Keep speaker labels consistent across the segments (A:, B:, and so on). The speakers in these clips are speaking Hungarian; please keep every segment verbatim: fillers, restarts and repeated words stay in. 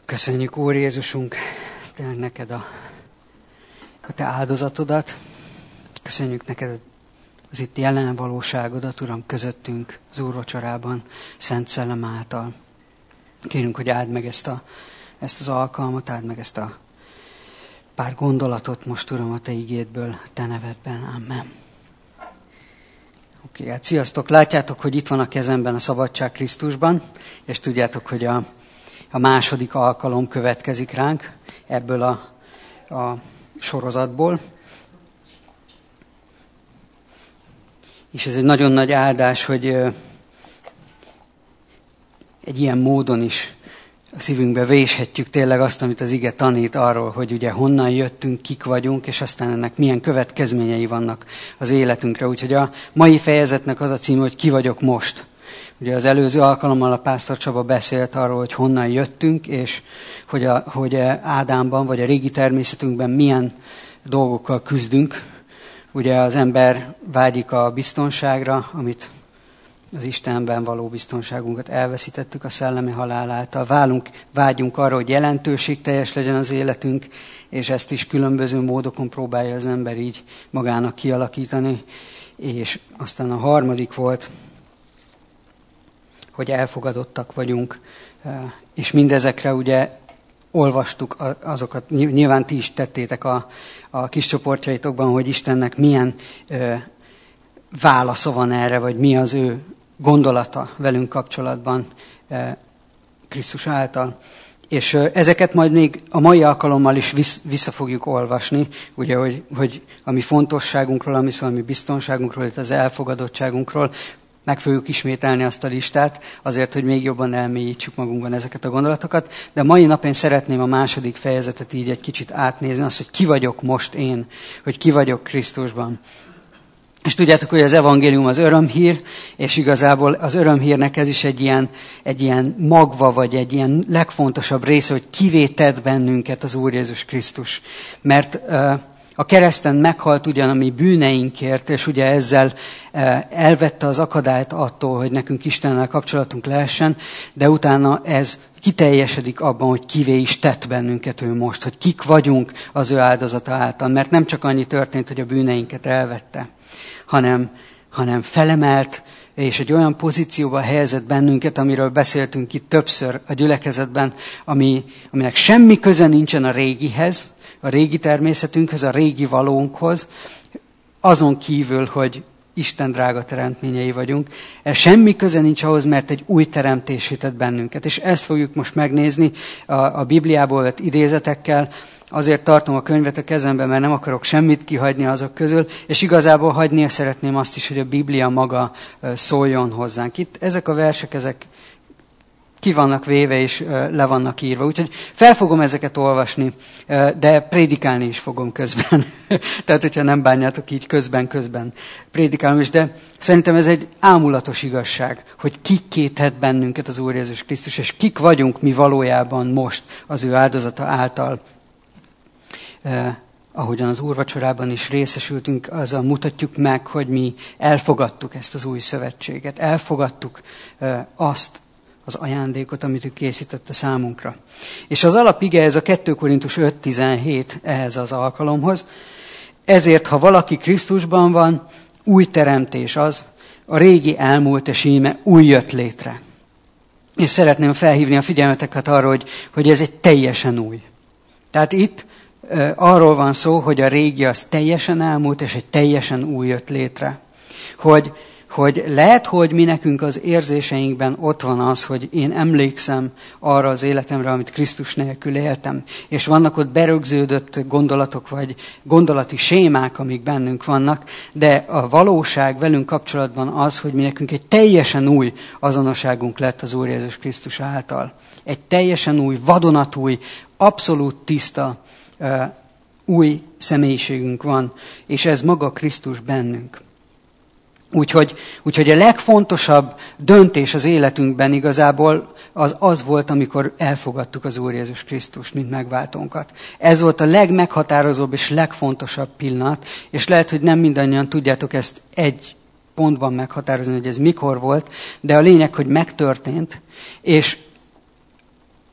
A: Köszönjük, Úr Jézusunk, tényleg neked a, a te áldozatodat. Köszönjük neked az itt jelen valóságodat, Uram, közöttünk az úrvacsorában, Szent Szellem által. Kérünk, hogy áld meg ezt, a, ezt az alkalmat, áld meg ezt a pár gondolatot most, Uram, a te igédből, te nevedben. Amen. Oké, hát sziasztok! Látjátok, hogy itt van a kezemben a Szabadság Krisztusban, és tudjátok, hogy a, a második alkalom következik ránk ebből a, a sorozatból. És ez egy nagyon nagy áldás, hogy egy ilyen módon is a szívünkbe véshetjük tényleg azt, amit az ige tanít arról, hogy ugye honnan jöttünk, kik vagyunk, és aztán ennek milyen következményei vannak az életünkre. Úgyhogy a mai fejezetnek az a címe, hogy ki vagyok most. Ugye az előző alkalommal a Pásztor Csaba beszélt arról, hogy honnan jöttünk, és hogy, a, hogy Ádámban, vagy a régi természetünkben milyen dolgokkal küzdünk. Ugye az ember vágyik a biztonságra, amit az Istenben való biztonságunkat elveszítettük a szellemi halál által. Válunk, vágyunk arra, hogy jelentőségteljes legyen az életünk, és ezt is különböző módokon próbálja az ember így magának kialakítani. És aztán a harmadik volt, hogy elfogadottak vagyunk, és mindezekre ugye olvastuk azokat, nyilván ti is tettétek a, a kis csoportjaitokban, hogy Istennek milyen ö, válasza van erre, vagy mi az ő gondolata velünk kapcsolatban ö, Krisztus által. És ö, ezeket majd még a mai alkalommal is visz, vissza fogjuk olvasni, ugye, hogy, hogy a mi fontosságunkról, ami szól a mi biztonságunkról, itt az elfogadottságunkról, meg fogjuk ismételni azt a listát, azért, hogy még jobban elmélyítsük magunkban ezeket a gondolatokat. De mai nap én szeretném a második fejezetet így egy kicsit átnézni, azt, hogy ki vagyok most én, hogy ki vagyok Krisztusban. És tudjátok, hogy az evangélium az örömhír, és igazából az örömhírnek ez is egy ilyen, egy ilyen magva, vagy egy ilyen legfontosabb része, hogy kivé tett bennünket az Úr Jézus Krisztus. Mert uh, a kereszten meghalt ugyan a mi bűneinkért, és ugye ezzel elvette az akadályt attól, hogy nekünk Istennel kapcsolatunk lehessen, de utána ez kiteljesedik abban, hogy kivé is tett bennünket ő most, hogy kik vagyunk az ő áldozata által. Mert nem csak annyi történt, hogy a bűneinket elvette, hanem, hanem felemelt, és egy olyan pozícióba helyezett bennünket, amiről beszéltünk itt többször a gyülekezetben, ami, aminek semmi köze nincsen a régihez, a régi természetünkhöz, a régi valónkhoz, azon kívül, hogy Isten drága teremtményei vagyunk. Ez semmi köze nincs ahhoz, mert egy új teremtés tett bennünket. És ezt fogjuk most megnézni a, a Bibliából vett idézetekkel. Azért tartom a könyvet a kezemben, mert nem akarok semmit kihagyni azok közül, és igazából hagyni szeretném azt is, hogy a Biblia maga szóljon hozzánk. Itt ezek a versek, ezek ki vannak véve és le vannak írva. Úgyhogy fel fogom ezeket olvasni, de prédikálni is fogom közben. Tehát, hogyha nem bánjátok, így közben-közben prédikálom is, de szerintem ez egy ámulatos igazság, hogy kikké tett bennünket az Úr Jézus Krisztus, és kik vagyunk mi valójában most az ő áldozata által. Eh, ahogyan az úrvacsorában is részesültünk, azzal mutatjuk meg, hogy mi elfogadtuk ezt az új szövetséget, elfogadtuk eh, azt, az ajándékot, amit ő készített a számunkra. És az alapige, ez a kettő Korintus öt tizenhét ehhez az alkalomhoz. Ezért, ha valaki Krisztusban van, új teremtés az, a régi elmúlt, és íme új jött létre. És szeretném felhívni a figyelmeteket arra, hogy, hogy ez egy teljesen új. Tehát itt e, arról van szó, hogy a régi az teljesen elmúlt, és egy teljesen új jött létre. Hogy hogy lehet, hogy mi nekünk az érzéseinkben ott van az, hogy én emlékszem arra az életemre, amit Krisztus nélkül éltem. És vannak ott berögződött gondolatok, vagy gondolati sémák, amik bennünk vannak, de a valóság velünk kapcsolatban az, hogy mi nekünk egy teljesen új azonosságunk lett az Úr Jézus Krisztus által. Egy teljesen új, vadonatúj, abszolút tiszta, uh, új személyiségünk van, és ez maga Krisztus bennünk. Úgyhogy, úgyhogy a legfontosabb döntés az életünkben igazából az, az volt, amikor elfogadtuk az Úr Jézus Krisztust, mint megváltónkat. Ez volt a legmeghatározóbb és legfontosabb pillanat, és lehet, hogy nem mindannyian tudjátok ezt egy pontban meghatározni, hogy ez mikor volt, de a lényeg, hogy megtörtént, és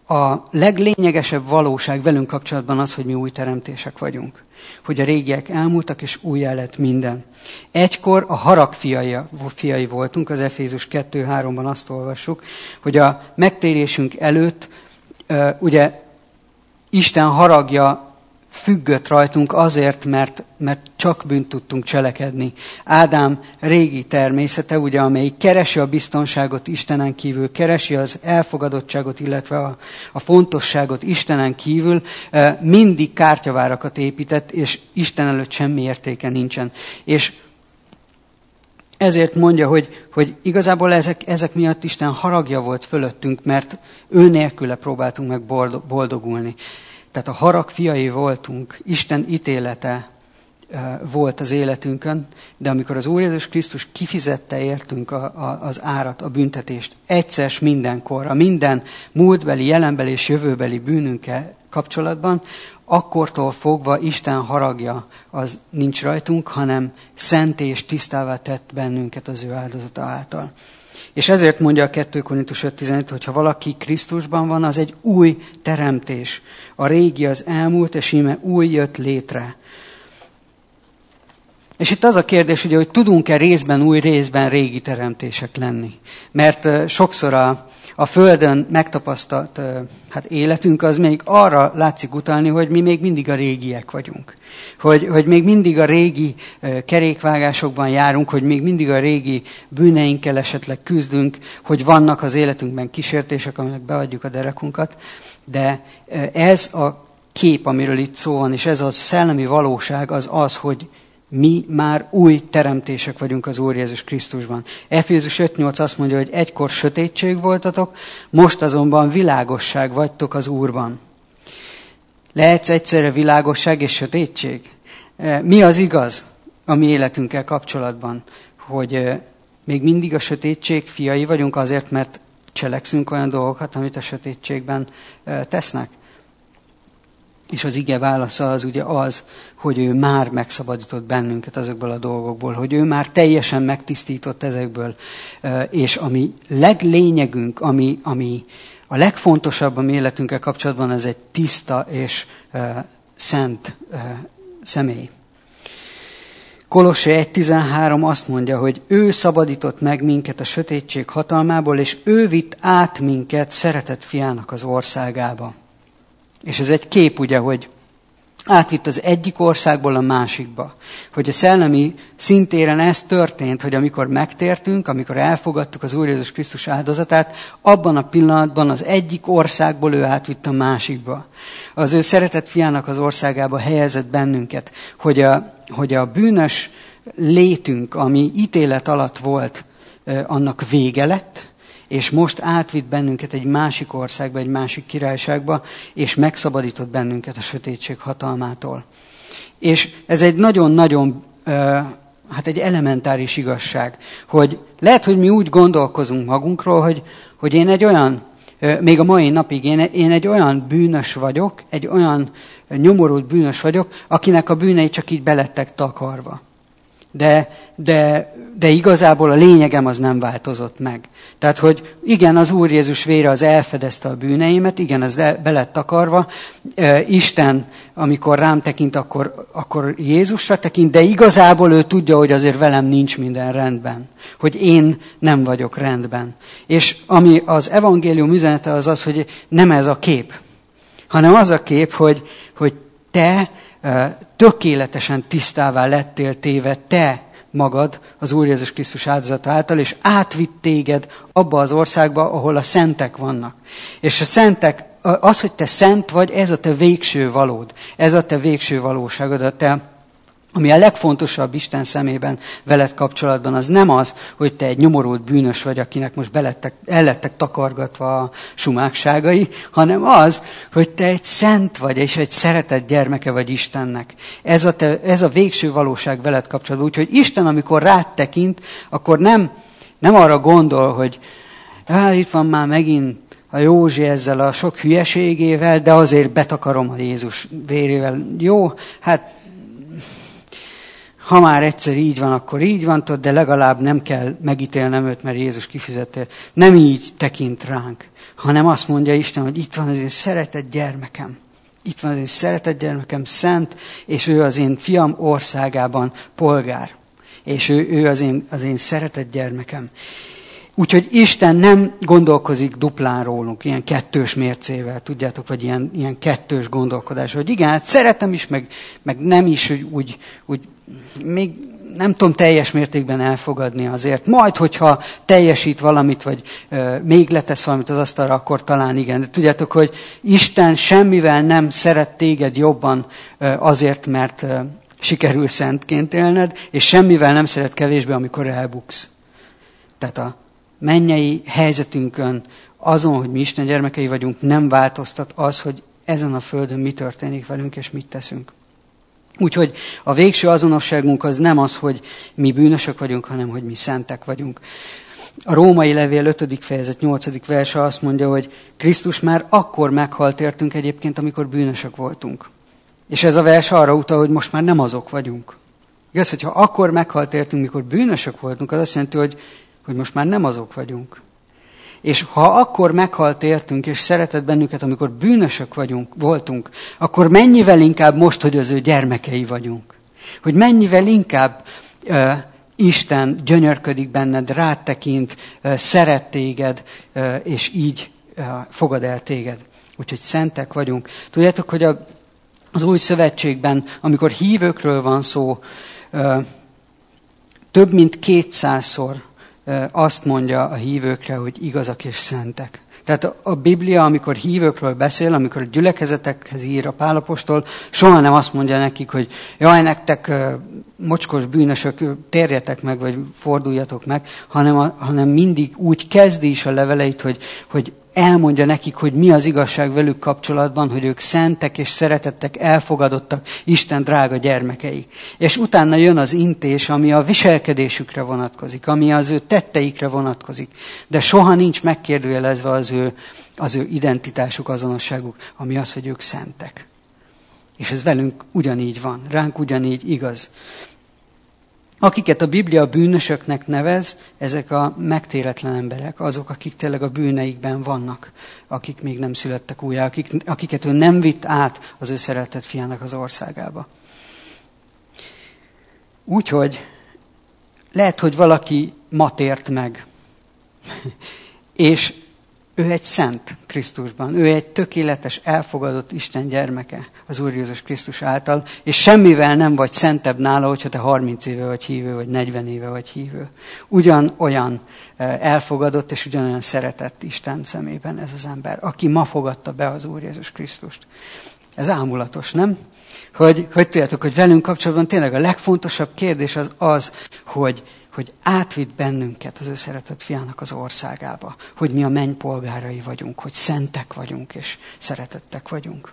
A: a leglényegesebb valóság velünk kapcsolatban az, hogy mi új teremtések vagyunk. Hogy a régiek elmúltak, és újjá lett minden. Egykor a harag fiai, fiai voltunk, az Efézus kettő háromban azt olvassuk, hogy a megtérésünk előtt ugye Isten haragja függött rajtunk azért, mert, mert csak bűnt tudtunk cselekedni. Ádám régi természete, ugye, amelyik keresi a biztonságot Istenen kívül, keresi az elfogadottságot, illetve a, a fontosságot Istenen kívül, mindig kártyavárakat épített, és Isten előtt semmi értéke nincsen. És ezért mondja, hogy, hogy igazából ezek, ezek miatt Isten haragja volt fölöttünk, mert ő nélküle próbáltunk meg boldogulni. Tehát a harag fiai voltunk, Isten ítélete volt az életünkön, de amikor az Úr Jézus Krisztus kifizette értünk a, a, az árat, a büntetést, egyszer mindenkorra, minden múltbeli, jelenbeli és jövőbeli bűnünkkel kapcsolatban, akkortól fogva Isten haragja az nincs rajtunk, hanem szent és tisztává tett bennünket az ő áldozata által. És ezért mondja a kettő Korintus öt tizenöt, hogy ha valaki Krisztusban van, az egy új teremtés. A régi az elmúlt, és íme új jött létre. És itt az a kérdés, ugye, hogy tudunk-e részben új, részben régi teremtések lenni. Mert sokszor a, a Földön megtapasztalt hát életünk az még arra látszik utalni, hogy mi még mindig a régiek vagyunk. Hogy, hogy még mindig a régi kerékvágásokban járunk, hogy még mindig a régi bűneinkkel esetleg küzdünk, hogy vannak az életünkben kísértések, aminek beadjuk a derekunkat. De ez a kép, amiről itt szó van, és ez a szellemi valóság az az, hogy mi már új teremtések vagyunk az Úr Jézus Krisztusban. Efézus öt nyolc azt mondja, hogy egykor sötétség voltatok, most azonban világosság vagytok az Úrban. Lehetsz egyszerre világosság és sötétség? Mi az igaz a mi életünkkel kapcsolatban? Hogy még mindig a sötétség fiai vagyunk azért, mert cselekszünk olyan dolgokat, amit a sötétségben tesznek? És az ige válasza az ugye az, hogy ő már megszabadított bennünket ezekből a dolgokból, hogy ő már teljesen megtisztított ezekből, és ami leglényegünk, ami, ami a legfontosabb a mi életünkkel kapcsolatban, ez egy tiszta és szent személy. Kolossé egy tizenhárom azt mondja, hogy ő szabadított meg minket a sötétség hatalmából, és ő vitt át minket szeretett fiának az országába. És ez egy kép, ugye, hogy átvitt az egyik országból a másikba. Hogy a szellemi szintéren ez történt, hogy amikor megtértünk, amikor elfogadtuk az Úr Jézus Krisztus áldozatát, abban a pillanatban az egyik országból ő átvitt a másikba. Az ő szeretett fiának az országába helyezett bennünket, hogy a, hogy a bűnös létünk, ami ítélet alatt volt, annak vége lett, és most átvitt bennünket egy másik országba, egy másik királyságba, és megszabadított bennünket a sötétség hatalmától. És ez egy nagyon-nagyon, hát egy elementáris igazság, hogy lehet, hogy mi úgy gondolkozunk magunkról, hogy, hogy én egy olyan, még a mai napig én, én egy olyan bűnös vagyok, egy olyan nyomorult bűnös vagyok, akinek a bűnei csak így belettek takarva. De, de, de igazából a lényegem az nem változott meg. Tehát, hogy igen, az Úr Jézus vére az elfedezte a bűneimet, igen, az be lett takarva. Isten, amikor rám tekint, akkor, akkor Jézusra tekint, de igazából ő tudja, hogy azért velem nincs minden rendben. Hogy én nem vagyok rendben. És ami az evangélium üzenete az az, hogy nem ez a kép, hanem az a kép, hogy, hogy te tökéletesen tisztává lettél téve te magad az Úr Jézus Krisztus áldozata által, és átvitt téged abba az országba, ahol a szentek vannak. És a szentek, az, hogy te szent vagy, ez a te végső valód, ez a te végső valóságod, a te, ami a legfontosabb Isten szemében veled kapcsolatban, az nem az, hogy te egy nyomorult bűnös vagy, akinek most belettek, el lettek takargatva a sumákságai, hanem az, hogy te egy szent vagy, és egy szeretett gyermeke vagy Istennek. Ez a, te, ez a végső valóság veled kapcsolatban. Úgyhogy Isten, amikor rád tekint, akkor nem, nem arra gondol, hogy hát itt van már megint a Józsi ezzel a sok hülyeségével, de azért betakarom a Jézus vérével. Jó, hát ha már egyszer így van, akkor így van, de legalább nem kell megítélnem őt, mert Jézus kifizette. Nem így tekint ránk, hanem azt mondja Isten, hogy itt van az én szeretett gyermekem. Itt van az én szeretett gyermekem, szent, és ő az én fiam országában polgár. És ő, ő az, én, az én szeretett gyermekem. Úgyhogy Isten nem gondolkozik duplán rólunk, ilyen kettős mércével, tudjátok, vagy ilyen, ilyen kettős gondolkodás, hogy igen, hát szeretem is, meg, meg nem is, hogy úgy, úgy még nem tudom teljes mértékben elfogadni azért. Majd, hogyha teljesít valamit, vagy euh, még letesz valamit az asztalra, akkor talán igen. De tudjátok, hogy Isten semmivel nem szeret téged jobban euh, azért, mert euh, sikerül szentként élned, és semmivel nem szeret kevésbé, amikor elbuksz. Tehát a mennyei helyzetünkön, azon, hogy mi Isten gyermekei vagyunk, nem változtat az, hogy ezen a földön mi történik velünk, és mit teszünk. Úgyhogy a végső azonosságunk az nem az, hogy mi bűnösök vagyunk, hanem hogy mi szentek vagyunk. A római levél ötödik fejezet nyolcadik verse azt mondja, hogy Krisztus már akkor meghalt értünk egyébként, amikor bűnösök voltunk. És ez a vers arra utal, hogy most már nem azok vagyunk. Igaz, hogyha akkor meghalt értünk, mikor bűnösök voltunk, az azt jelenti, hogy, hogy most már nem azok vagyunk. És ha akkor meghalt értünk, és szeretett bennünket, amikor bűnösök vagyunk, voltunk, akkor mennyivel inkább most, hogy az ő gyermekei vagyunk. Hogy mennyivel inkább uh, Isten gyönyörködik benned, rád tekint, uh, szeret téged, uh, és így uh, fogad el téged. Úgyhogy szentek vagyunk. Tudjátok, hogy a, az új szövetségben, amikor hívőkről van szó, uh, több mint kétszázszor azt mondja a hívőkre, hogy igazak és szentek. Tehát a Biblia, amikor hívőkről beszél, amikor a gyülekezetekhez ír a Pál apostol, soha nem azt mondja nekik, hogy jaj, nektek mocskos bűnösök, térjetek meg, vagy forduljatok meg, hanem, a, hanem mindig úgy kezdi is a leveleit, hogy, hogy elmondja nekik, hogy mi az igazság velük kapcsolatban, hogy ők szentek és szeretettek, elfogadottak, Isten drága gyermekei. És utána jön az intés, ami a viselkedésükre vonatkozik, ami az ő tetteikre vonatkozik. De soha nincs megkérdőjelezve az ő, az ő identitásuk, azonosságuk, ami az, hogy ők szentek. És ez velünk ugyanígy van, ránk ugyanígy igaz. Akiket a Biblia bűnösöknek nevez, ezek a megtéretlen emberek, azok, akik tényleg a bűneikben vannak, akik még nem születtek újjá, akik, akiket ő nem vitt át az ő szeretett fiának az országába. Úgyhogy lehet, hogy valaki ma tért meg, és ő egy szent Krisztusban, ő egy tökéletes, elfogadott Isten gyermeke az Úr Jézus Krisztus által, és semmivel nem vagy szentebb nála, hogyha te harminc éve vagy hívő, vagy negyven éve vagy hívő. Ugyanolyan elfogadott, és ugyanolyan szeretett Isten szemében ez az ember, aki ma fogadta be az Úr Jézus Krisztust. Ez ámulatos, nem? Hogy, hogy tudjátok, hogy velünk kapcsolatban tényleg a legfontosabb kérdés az az, hogy hogy átvitt bennünket az ő szeretett fiának az országába, hogy mi a menny polgárai vagyunk, hogy szentek vagyunk és szeretettek vagyunk.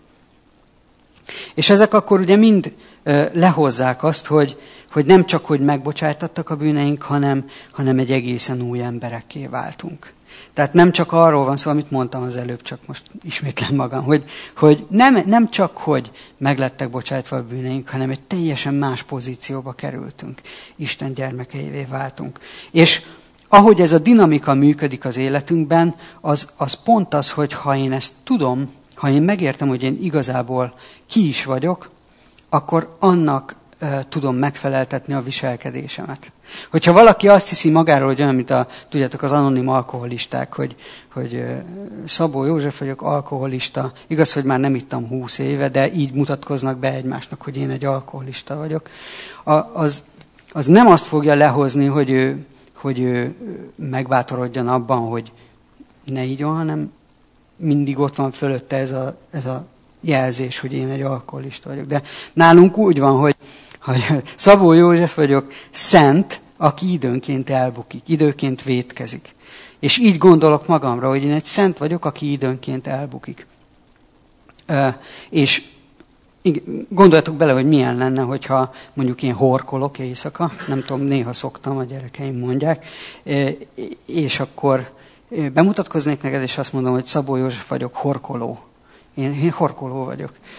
A: És ezek akkor ugye mind ö, lehozzák azt, hogy, hogy nem csak, hogy megbocsájtattak a bűneink, hanem, hanem egy egészen új emberekké váltunk. Tehát nem csak arról van szó, amit mondtam az előbb, csak most ismétlem magam, hogy, hogy nem, nem csak, hogy meglettek bocsájtva a bűneink, hanem egy teljesen más pozícióba kerültünk. Isten gyermekeivé váltunk. És ahogy ez a dinamika működik az életünkben, az, az pont az, hogy ha én ezt tudom, ha én megértem, hogy én igazából ki is vagyok, akkor annak tudom megfeleltetni a viselkedésemet. Hogyha valaki azt hiszi magáról, hogy olyan, mint a, tudjátok, az anonim alkoholisták, hogy, hogy Szabó József vagyok, alkoholista, igaz, hogy már nem ittam húsz éve, de így mutatkoznak be egymásnak, hogy én egy alkoholista vagyok, a, az, az nem azt fogja lehozni, hogy ő, hogy ő megbátorodjon abban, hogy ne így van, hanem mindig ott van fölötte ez a, ez a jelzés, hogy én egy alkoholista vagyok. De nálunk úgy van, hogy hogy Szabó József vagyok, szent, aki időnként elbukik, időnként vétkezik. És így gondolok magamra, hogy én egy szent vagyok, aki időnként elbukik. Uh, és gondoljatok bele, hogy milyen lenne, hogyha mondjuk én horkolok éjszaka, nem tudom, néha szoktam, a gyerekeim mondják, uh, és akkor bemutatkoznék neked, és azt mondom, hogy Szabó József vagyok, horkoló. Én, én horkoló vagyok.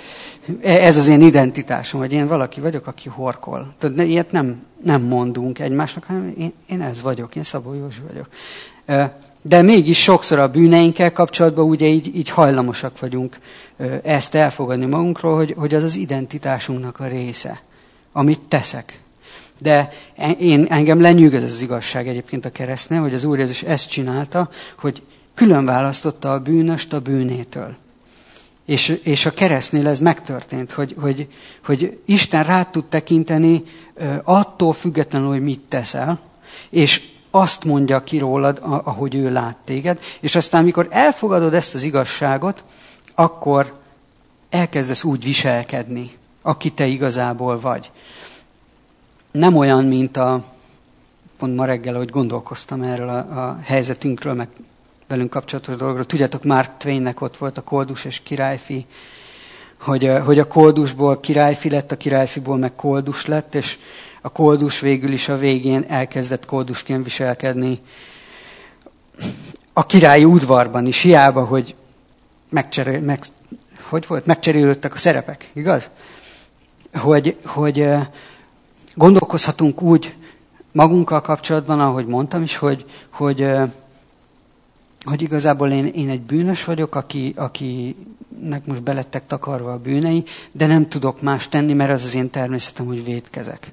A: ez az én identitásom, hogy én valaki vagyok, aki horkol. Tudod, ilyet nem, nem mondunk egymásnak, hanem én, én ez vagyok, én Szabó Józsi vagyok. De mégis sokszor a bűneinkkel kapcsolatban ugye így, így hajlamosak vagyunk ezt elfogadni magunkról, hogy, hogy az az identitásunknak a része, amit teszek. De én, engem lenyűgöz az igazság egyébként a keresztnél, hogy az Úr Jézus ezt csinálta, hogy külön választotta a bűnöst a bűnétől. És, és a keresztnél ez megtörtént, hogy, hogy, hogy Isten rád tud tekinteni attól függetlenül, hogy mit teszel, és azt mondja ki rólad, ahogy ő lát téged, és aztán, amikor elfogadod ezt az igazságot, akkor elkezdesz úgy viselkedni, aki te igazából vagy. Nem olyan, mint a, pont ma reggel, hogy gondolkoztam erről a, a helyzetünkről, meg velünk kapcsolatos dolgokról. Tudjátok, Mark Twainnek ott volt a koldus és királyfi, hogy, hogy a koldusból királyfi lett, a királyfiból meg koldus lett, és a koldus végül is a végén elkezdett koldusként viselkedni. A királyi udvarban is, hiába, hogy megcserél, meg, hogy volt? megcserélődtek a szerepek, igaz? Hogy, hogy gondolkozhatunk úgy magunkkal kapcsolatban, ahogy mondtam is, hogy, hogy, hogy igazából én, én egy bűnös vagyok, aki, akinek most belettek takarva a bűnei, de nem tudok más tenni, mert az az én természetem, hogy vétkezek.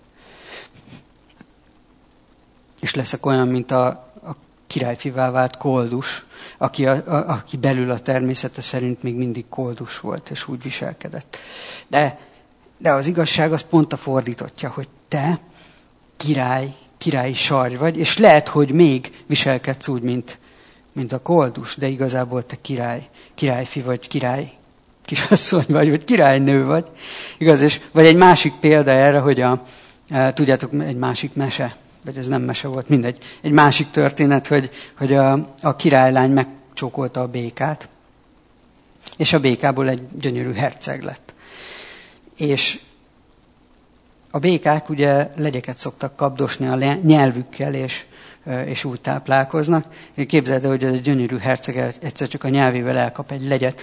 A: És leszek olyan, mint a, a királyfivá vált koldus, aki, a, a, aki belül a természete szerint még mindig koldus volt, és úgy viselkedett. De, de az igazság az pont a fordítottja, hogy te király, királyi sarj vagy, és lehet, hogy még viselkedsz úgy, mint, mint a koldus, de igazából te király, királyfi vagy, király kisasszony vagy, vagy királynő vagy. Igaz? És, vagy egy másik példa erre, hogy a, e, tudjátok, egy másik mese, vagy ez nem mese volt, mindegy. Egy másik történet, hogy, hogy a, a királylány megcsókolta a békát, és a békából egy gyönyörű herceg lett. És a békák ugye legyeket szoktak kapdosni a nyelvükkel, és, és úgy táplálkoznak. Képzeld el, hogy ez a gyönyörű herceg egyszer csak a nyelvével elkap egy legyet.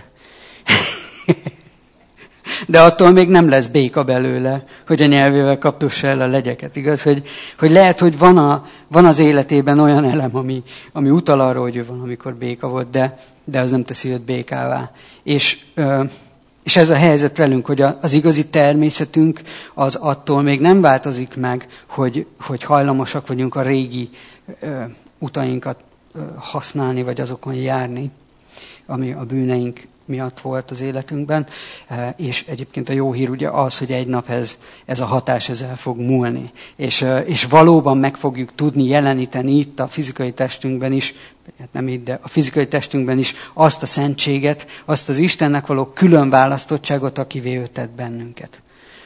A: De attól még nem lesz béka belőle, hogy a nyelvével kapdossa el a legyeket, igaz? Hogy, hogy lehet, hogy van, a, van az életében olyan elem, ami, ami utal arra, hogy ő van, amikor béka volt, de, de az nem teszi őt békává. És, és ez a helyzet velünk, hogy az igazi természetünk az attól még nem változik meg, hogy, hogy hajlamosak vagyunk a régi utainkat használni, vagy azokon járni, ami a bűneink miatt volt az életünkben, és egyébként a jó hír ugye az, hogy egy nap ez, ez a hatás ez el fog múlni, és, és valóban meg fogjuk tudni jeleníteni itt a fizikai testünkben is, hát nem itt, de a fizikai testünkben is azt a szentséget, azt az Istennek való külön választottságot, akivé ő tett bennünket.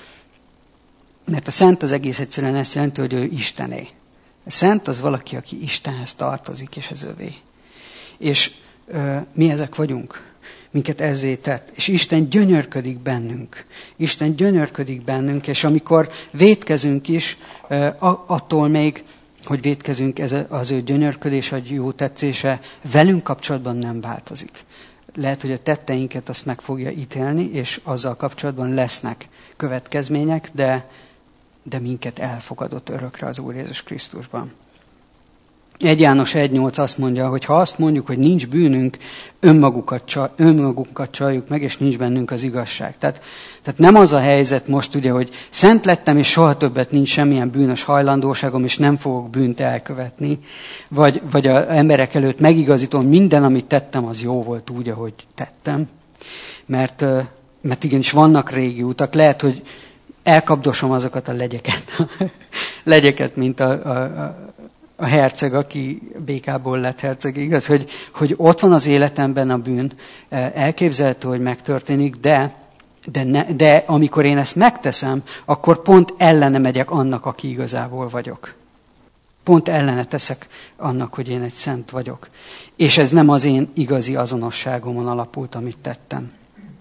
A: Mert a szent az egész egyszerűen ezt jelenti, hogy ő Istené. A szent az valaki, aki Istenhez tartozik, és az övé. És ö, mi ezek vagyunk. Minket ezzé tett. És Isten gyönyörködik bennünk. Isten gyönyörködik bennünk, és amikor vétkezünk is, attól még, hogy vétkezünk, ez az ő gyönyörködés, vagy jó tetszése velünk kapcsolatban nem változik. Lehet, hogy a tetteinket azt meg fogja ítélni, és azzal kapcsolatban lesznek következmények, de, de minket elfogadott örökre az Úr Jézus Krisztusban. egy János egy nyolc azt mondja, hogy ha azt mondjuk, hogy nincs bűnünk, önmagukat, csal, önmagunkat csaljuk meg, és nincs bennünk az igazság. Tehát, tehát nem az a helyzet most ugye, hogy szent lettem, és soha többet nincs semmilyen bűnös hajlandóságom, és nem fogok bűnt elkövetni, vagy, vagy az emberek előtt megigazítom, minden, amit tettem, az jó volt úgy, ahogy tettem. Mert, mert igenis vannak régi utak, lehet, hogy elkapdosom azokat a legyeket, legyeket mint a, a, a a herceg, aki békából lett herceg, igaz, hogy, hogy ott van az életemben a bűn, elképzelhető, hogy megtörténik, de, de, ne, de amikor én ezt megteszem, akkor pont ellene megyek annak, aki igazából vagyok. Pont ellene teszek annak, hogy én egy szent vagyok. És ez nem az én igazi azonosságomon alapult, amit tettem.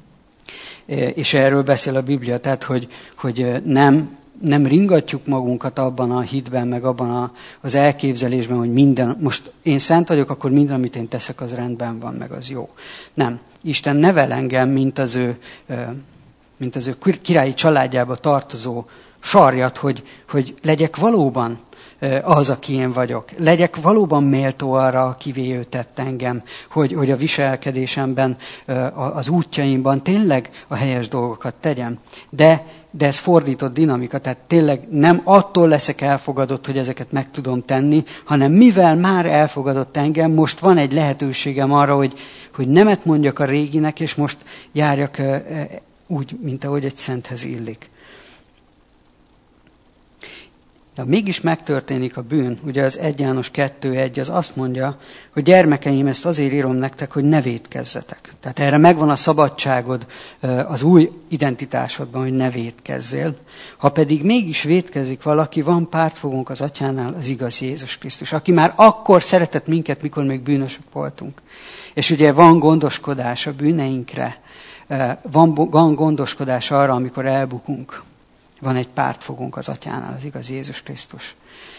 A: És erről beszél a Biblia, tehát, hogy, hogy nem... nem ringatjuk magunkat abban a hitben, meg abban a, az elképzelésben, hogy minden, most én szent vagyok, akkor minden, amit én teszek, az rendben van, meg az jó. Nem. Isten nevel engem, mint az ő ö, mint az ő királyi családjába tartozó sarjat, hogy, hogy legyek valóban az, aki én vagyok. Legyek valóban méltó arra, akivé ő tett engem, hogy, hogy a viselkedésemben, az útjaimban tényleg a helyes dolgokat tegyem. De, de ez fordított dinamika, tehát tényleg nem attól leszek elfogadott, hogy ezeket meg tudom tenni, hanem mivel már elfogadott engem, most van egy lehetőségem arra, hogy, hogy nemet mondjak a réginek, és most járjak úgy, mint ahogy egy szenthez illik. De mégis megtörténik a bűn, ugye az egy János kettő egy az azt mondja, hogy gyermekeim, ezt azért írom nektek, hogy ne vétkezzetek. Tehát erre megvan a szabadságod az új identitásodban, hogy ne vétkezzél. Ha pedig mégis vétkezik valaki, van pártfogónk az Atyánál, az igaz Jézus Krisztus, aki már akkor szeretett minket, mikor még bűnösök voltunk. És ugye van gondoskodás a bűneinkre, van gondoskodás arra, amikor elbukunk. Van egy pártfogónk az Atyánál, az igaz Jézus Krisztus.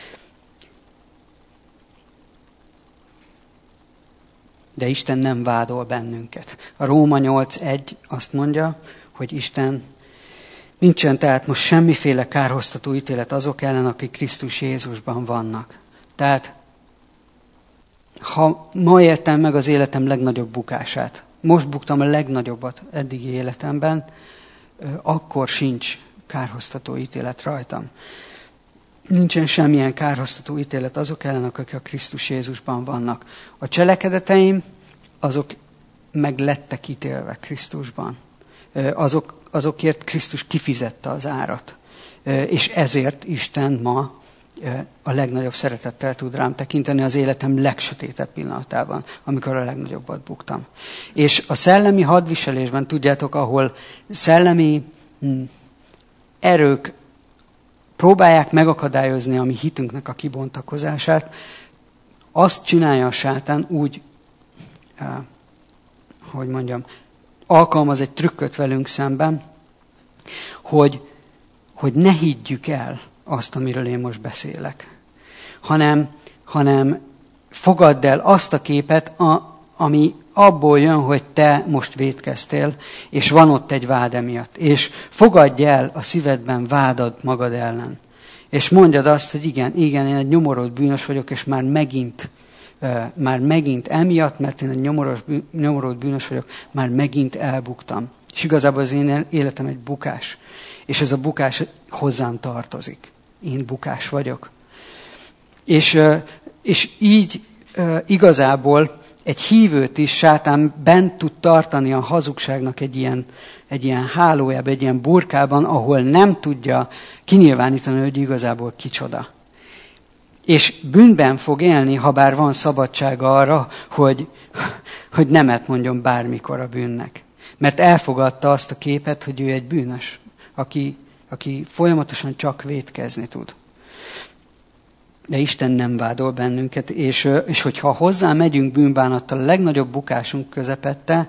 A: De Isten nem vádol bennünket. A Róma nyolc egy azt mondja, hogy Isten nincsen tehát most semmiféle kárhoztató ítélet azok ellen, akik Krisztus Jézusban vannak. Tehát, ha ma éltem meg az életem legnagyobb bukását, most buktam a legnagyobbat eddigi életemben, akkor sincs kárhoztató ítélet rajtam. Nincsen semmilyen kárhoztató ítélet azok ellen, akik a Krisztus Jézusban vannak. A cselekedeteim, azok meg lettek ítélve Krisztusban. Azok, azokért Krisztus kifizette az árat. És ezért Isten ma a legnagyobb szeretettel tud rám tekinteni az életem legsötétebb pillanatában, amikor a legnagyobbat buktam. És a szellemi hadviselésben, tudjátok, ahol szellemi hm, erők próbálják megakadályozni a mi hitünknek a kibontakozását, azt csinálja a sátán úgy, eh, hogy mondjam, alkalmaz egy trükköt velünk szemben, hogy, hogy ne higgyük el azt, amiről én most beszélek, hanem, hanem fogadd el azt a képet, a, ami abból jön, hogy te most vétkeztél, és van ott egy vád emiatt. És fogadj el a szívedben vádat magad ellen. És mondjad azt, hogy igen, igen, én egy nyomorult bűnös vagyok, és már megint, uh, már megint emiatt, mert én egy nyomoros, nyomorult bűnös vagyok, már megint elbuktam. És igazából az én életem egy bukás. És ez a bukás hozzám tartozik. Én bukás vagyok. És, uh, és így uh, igazából egy hívőt is sátán bent tud tartani a hazugságnak egy ilyen, egy ilyen hálójában, egy ilyen burkában, ahol nem tudja kinyilvánítani, hogy igazából kicsoda. És bűnben fog élni, ha bár van szabadsága arra, hogy, hogy nemet mondjon bármikor a bűnnek. Mert elfogadta azt a képet, hogy ő egy bűnös, aki, aki folyamatosan csak vétkezni tud. De Isten nem vádol bennünket, és, és hogyha hozzá megyünk bűnbánattal a legnagyobb bukásunk közepette,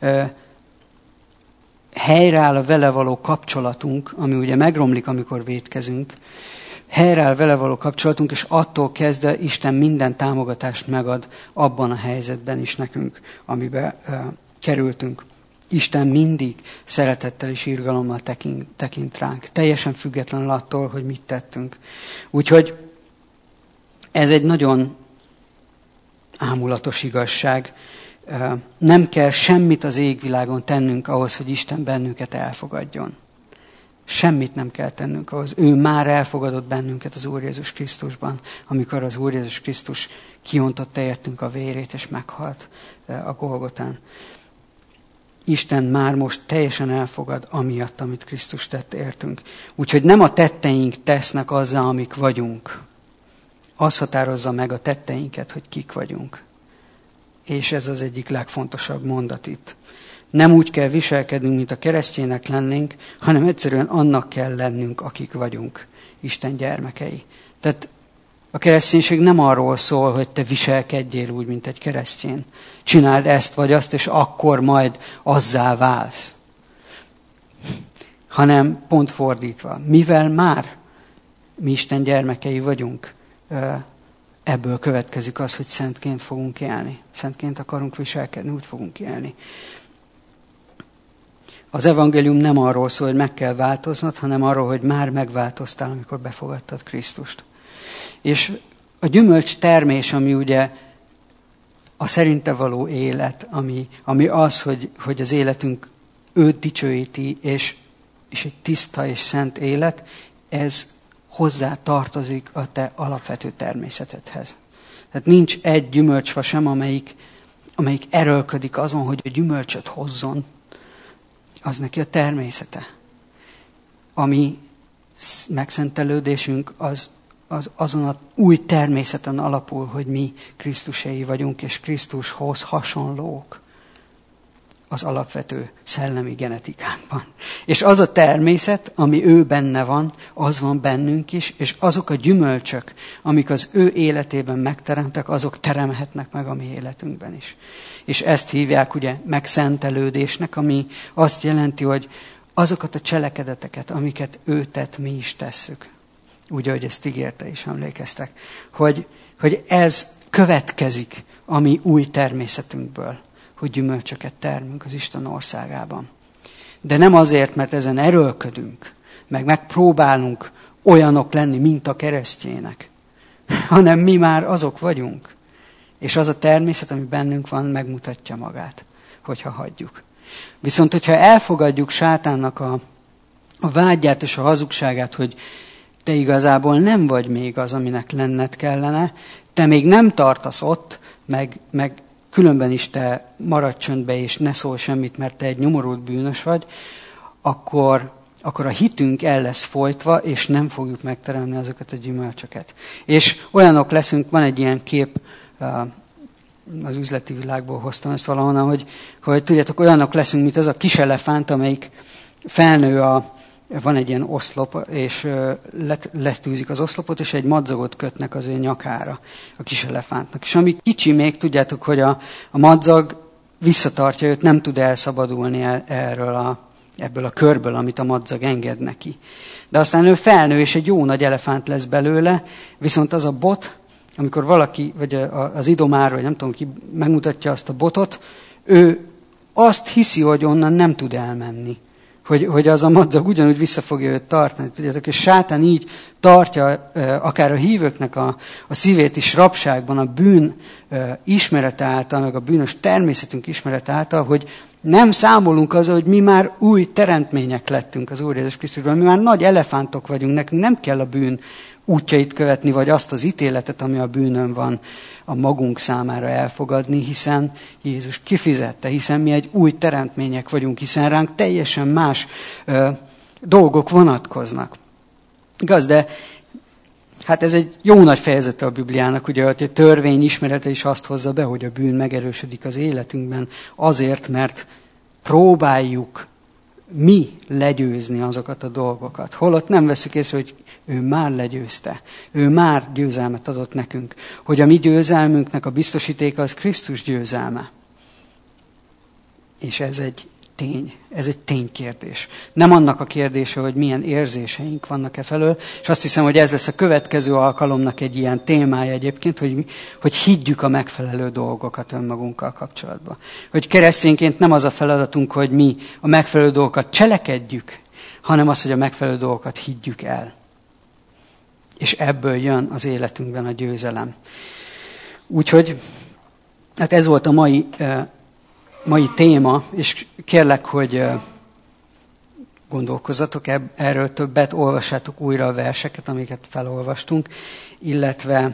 A: helyreáll a vele való kapcsolatunk, ami ugye megromlik, amikor vétkezünk, helyreáll vele való kapcsolatunk, és attól kezdve Isten minden támogatást megad abban a helyzetben is nekünk, amiben uh, kerültünk. Isten mindig szeretettel és irgalommal tekint, tekint ránk, teljesen függetlenül attól, hogy mit tettünk. Úgyhogy ez egy nagyon ámulatos igazság. Nem kell semmit az égvilágon tennünk ahhoz, hogy Isten bennünket elfogadjon. Semmit nem kell tennünk ahhoz. Ő már elfogadott bennünket az Úr Jézus Krisztusban, amikor az Úr Jézus Krisztus kiontotta értünk a vérét, és meghalt a Golgotán. Isten már most teljesen elfogad amiatt, amit Krisztus tett értünk. Úgyhogy nem a tetteink tesznek azzal, amik vagyunk. Az határozza meg a tetteinket, hogy kik vagyunk. És ez az egyik legfontosabb mondat itt. Nem úgy kell viselkednünk, mint a keresztjének lennénk, hanem egyszerűen annak kell lennünk, akik vagyunk, Isten gyermekei. Tehát a kereszténység nem arról szól, hogy te viselkedjél úgy, mint egy keresztény. Csináld ezt vagy azt, és akkor majd azzá válsz. Hanem pont fordítva. Mivel már mi Isten gyermekei vagyunk, ebből következik az, hogy szentként fogunk élni. Szentként akarunk viselkedni, úgy fogunk élni. Az evangélium nem arról szól, hogy meg kell változnod, hanem arról, hogy már megváltoztál, amikor befogadtad Krisztust. És a gyümölcs termés, ami ugye a szerinte való élet, ami, ami az, hogy, hogy az életünk őt dicsőíti, és, és egy tiszta és szent élet, ez hozzá tartozik a te alapvető természetedhez. Tehát nincs egy gyümölcsfa sem, amelyik, amelyik erőlködik azon, hogy a gyümölcsöt hozzon. Az neki a természete. Ami megszentelődésünk, az, az azon az új természeten alapul, hogy mi Krisztusé vagyunk, és Krisztushoz hasonlók az alapvető szellemi genetikánkban. És az a természet, ami ő benne van, az van bennünk is, és azok a gyümölcsök, amik az ő életében megteremtek, azok teremhetnek meg a mi életünkben is. És ezt hívják ugye megszentelődésnek, ami azt jelenti, hogy azokat a cselekedeteket, amiket ő tett, mi is tesszük. Úgy, ahogy ezt ígérte is, emlékeztek. Hogy, hogy ez következik a mi új természetünkből, hogy gyümölcsöket termünk az Isten országában. De nem azért, mert ezen erőlködünk, meg megpróbálunk olyanok lenni, mint a keresztjének, hanem mi már azok vagyunk. És az a természet, ami bennünk van, megmutatja magát, hogyha hagyjuk. Viszont, hogyha elfogadjuk sátánnak a, a vágyát és a hazugságát, hogy te igazából nem vagy még az, aminek lenned kellene, te még nem tartasz ott, meg, meg különben is te maradj csöndbe, és ne szólj semmit, mert te egy nyomorult bűnös vagy, akkor, akkor a hitünk el lesz folytva, és nem fogjuk megteremni azokat a gyümölcsöket. És olyanok leszünk, van egy ilyen kép, az üzleti világból hoztam ezt valahonnan, hogy, hogy tudjátok, olyanok leszünk, mint az a kis elefánt, amelyik felnő a, van egy ilyen oszlop, és let, letűzik az oszlopot, és egy madzagot kötnek az ő nyakára a kis elefántnak. És ami kicsi még, tudjátok, hogy a, a madzag visszatartja őt, nem tud elszabadulni el, erről a, ebből a körből, amit a madzag enged neki. De aztán ő felnő, és egy jó nagy elefánt lesz belőle, viszont az a bot, amikor valaki, vagy az idomár, vagy nem tudom ki, megmutatja azt a botot, ő azt hiszi, hogy onnan nem tud elmenni. Hogy, hogy az a madzag ugyanúgy vissza fogja őt tartani. Tudjátok, és sátán így tartja akár a hívőknek a, a szívét is rabságban, a bűn ismerete által, meg a bűnös természetünk ismerete által, hogy nem számolunk azzal, hogy mi már új teremtmények lettünk az Úr Jézus Krisztusban. Mi már nagy elefántok vagyunk, nekünk nem kell a bűn útjait követni, vagy azt az ítéletet, ami a bűnön van, a magunk számára elfogadni, hiszen Jézus kifizette, hiszen mi egy új teremtmények vagyunk, hiszen ránk teljesen más ö, dolgok vonatkoznak. Igaz, de hát ez egy jó nagy fejezete a Bibliának, ugye, hogy a törvény ismerete is azt hozza be, hogy a bűn megerősödik az életünkben, azért, mert próbáljuk mi legyőzni azokat a dolgokat. Holott nem veszük észre, hogy ő már legyőzte. Ő már győzelmet adott nekünk. Hogy a mi győzelmünknek a biztosítéka az Krisztus győzelme. És ez egy tény. Ez egy ténykérdés. Nem annak a kérdése, hogy milyen érzéseink vannak-e felől, és azt hiszem, hogy ez lesz a következő alkalomnak egy ilyen témája egyébként, hogy, hogy higgyük a megfelelő dolgokat önmagunkkal kapcsolatban. Hogy keresztényként nem az a feladatunk, hogy mi a megfelelő dolgokat cselekedjük, hanem az, hogy a megfelelő dolgokat higgyük el. És ebből jön az életünkben a győzelem. Úgyhogy hát ez volt a mai, mai téma, és kérlek, hogy gondolkozzatok erről többet, olvassátok újra a verseket, amiket felolvastunk, illetve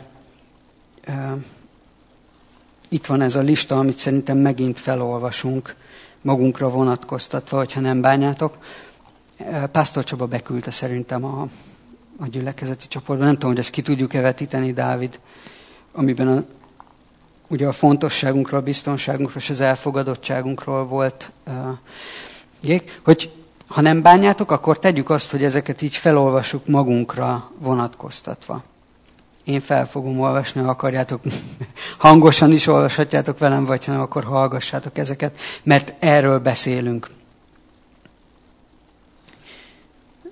A: itt van ez a lista, amit szerintem megint felolvasunk, magunkra vonatkoztatva, hogyha nem bánjátok. Pásztor Csaba beküldte szerintem a a gyülekezeti csoportban. Nem tudom, hogy ezt ki tudjuk-e vetíteni, Dávid, amiben a, ugye a fontosságunkról, a biztonságunkról és az elfogadottságunkról volt uh, hogy ha nem bánjátok, akkor tegyük azt, hogy ezeket így felolvassuk magunkra vonatkoztatva. Én fel fogom olvasni, ha akarjátok, hangosan is olvashatjátok velem, vagy ha nem, akkor hallgassátok ezeket, mert erről beszélünk.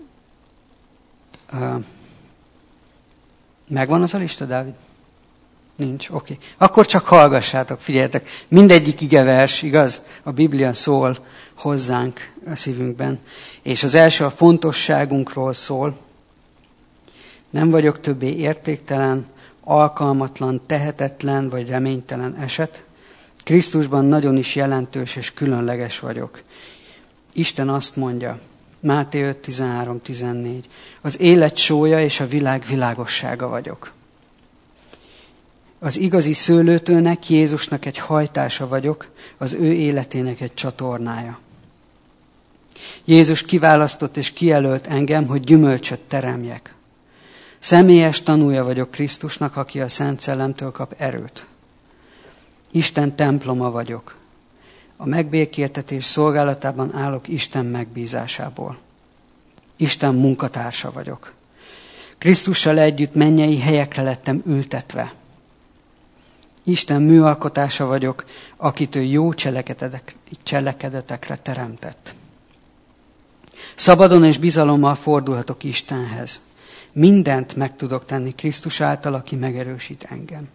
A: Megvan az a lista, Dávid? Nincs, oké. Okay. Akkor csak hallgassátok, figyeljetek. Mindegyik igevers, igaz? A Biblia szól hozzánk a szívünkben. És az első a fontosságunkról szól. Nem vagyok többé értéktelen, alkalmatlan, tehetetlen vagy reménytelen eset. Krisztusban nagyon is jelentős és különleges vagyok. Isten azt mondja, Máté öt tizenhárom tizennégy, az élet sója és a világ világossága vagyok. Az igazi szőlőtőnek, Jézusnak egy hajtása vagyok, az ő életének egy csatornája. Jézus kiválasztott és kijelölt engem, hogy gyümölcsöt teremjek. Személyes tanúja vagyok Krisztusnak, aki a Szent Szellemtől kap erőt. Isten temploma vagyok. A megbékéltetés szolgálatában állok Isten megbízásából. Isten munkatársa vagyok. Krisztussal együtt mennyei helyekre lettem ültetve. Isten műalkotása vagyok, akit ő jó cselekedetekre teremtett. Szabadon és bizalommal fordulhatok Istenhez. Mindent meg tudok tenni Krisztus által, aki megerősít engem.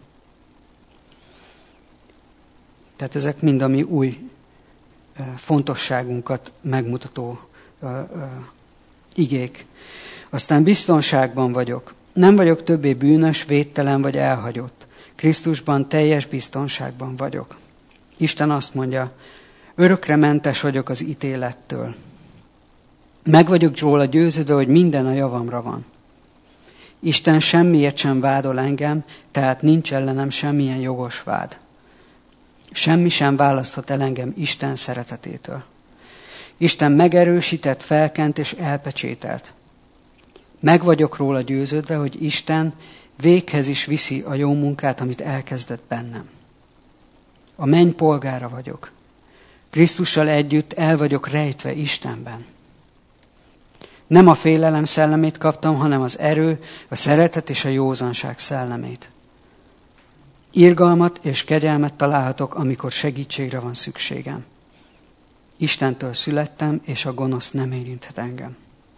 A: Tehát ezek mind a mi új fontosságunkat megmutató uh, uh, igék. Aztán biztonságban vagyok. Nem vagyok többé bűnös, véttelen vagy elhagyott. Krisztusban teljes biztonságban vagyok. Isten azt mondja, örökre mentes vagyok az ítélettől. Meg vagyok róla győződve, hogy minden a javamra van. Isten semmiért sem vádol engem, tehát nincs ellenem semmilyen jogos vád. Semmi sem választhat el engem Isten szeretetétől. Isten megerősített, felkent és elpecsételt. Meg vagyok róla győződve, hogy Isten véghez is viszi a jó munkát, amit elkezdett bennem. A menny polgára vagyok. Krisztussal együtt el vagyok rejtve Istenben. Nem a félelem szellemét kaptam, hanem az erő, a szeretet és a józanság szellemét. Irgalmat és kegyelmet találhatok, amikor segítségre van szükségem. Istentől születtem, és a gonosz nem érinthet engem.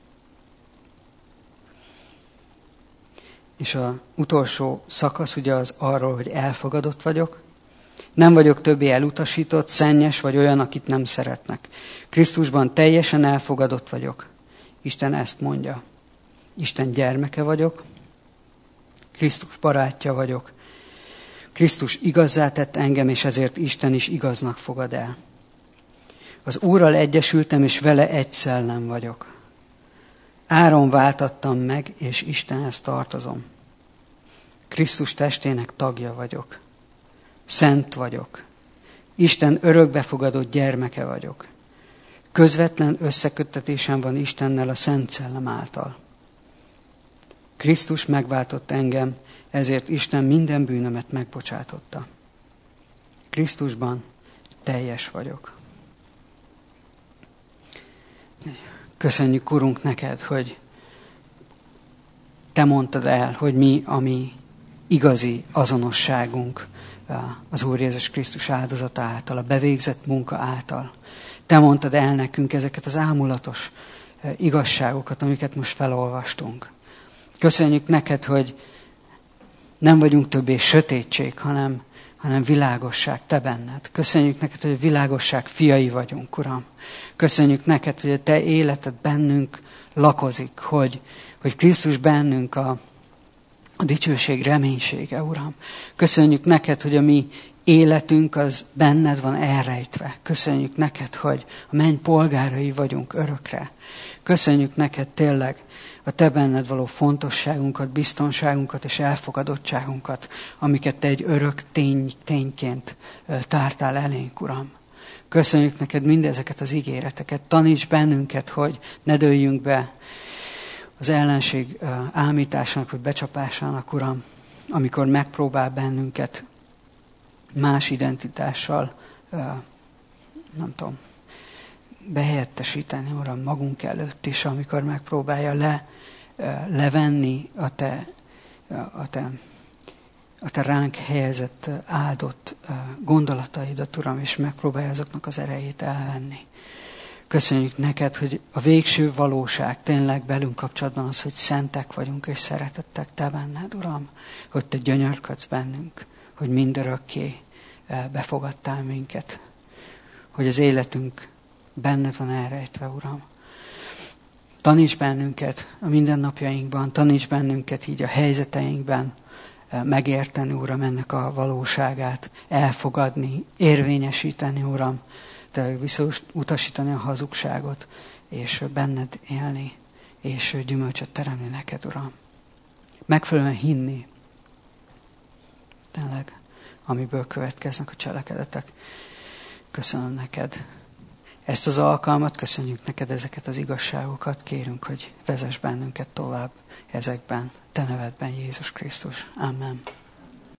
A: És az utolsó szakasz ugye az arról, hogy elfogadott vagyok. Nem vagyok többé elutasított, szennyes vagy olyan, akit nem szeretnek. Krisztusban teljesen elfogadott vagyok. Isten ezt mondja. Isten gyermeke vagyok. Krisztus barátja vagyok. Krisztus igazzá tett engem, és ezért Isten is igaznak fogad el. Az Úrral egyesültem, és vele egy szellem vagyok. Áron váltattam meg, és Istenhez tartozom. Krisztus testének tagja vagyok. Szent vagyok. Isten örökbefogadott gyermeke vagyok. Közvetlen összeköttetésem van Istennel a Szent Szellem által. Krisztus megváltott engem, ezért Isten minden bűnömet megbocsátotta. Krisztusban teljes vagyok. Köszönjük, Urunk, neked, hogy te mondtad el, hogy mi a mi igazi azonosságunk az Úr Jézus Krisztus áldozata által, a bevégzett munka által. Te mondtad el nekünk ezeket az ámulatos igazságokat, amiket most felolvastunk. Köszönjük neked, hogy nem vagyunk többé sötétség, hanem, hanem világosság te benned. Köszönjük neked, hogy a világosság fiai vagyunk, Uram. Köszönjük neked, hogy a te életed bennünk lakozik, hogy, hogy Krisztus bennünk a, a dicsőség reménysége, Uram. Köszönjük neked, hogy a mi életünk az benned van elrejtve. Köszönjük neked, hogy a menny polgárai vagyunk örökre. Köszönjük neked tényleg a te benned való fontosságunkat, biztonságunkat és elfogadottságunkat, amiket te egy örök tény, tényként tártál elénk, Uram. Köszönjük neked mindezeket az ígéreteket. Taníts bennünket, hogy ne dőljünk be az ellenség ámításának vagy becsapásának, Uram, amikor megpróbál bennünket más identitással, nem tudom, behelyettesíteni, Uram, magunk előtt is, amikor megpróbálja le, levenni a te, a, te, a te ránk helyezett, áldott gondolataidat, Uram, és megpróbálja azoknak az erejét elvenni. Köszönjük neked, hogy a végső valóság tényleg belünk kapcsolatban az, hogy szentek vagyunk és szeretettek te benned, Uram, hogy te gyönyörködsz bennünk. hogy mindörökké befogadtál minket. Hogy az életünk benned van elrejtve, Uram. Taníts bennünket a mindennapjainkban, taníts bennünket így a helyzeteinkben megérteni, Uram, ennek a valóságát, elfogadni, érvényesíteni, Uram, de visszautasítani a hazugságot, és benned élni, és gyümölcsöt teremni neked, Uram. Megfelelően hinni, tényleg, amiből következnek a cselekedetek. Köszönöm neked ezt az alkalmat, köszönjük neked ezeket az igazságokat, kérünk, hogy vezess bennünket tovább ezekben, te nevedben, Jézus Krisztus. Amen.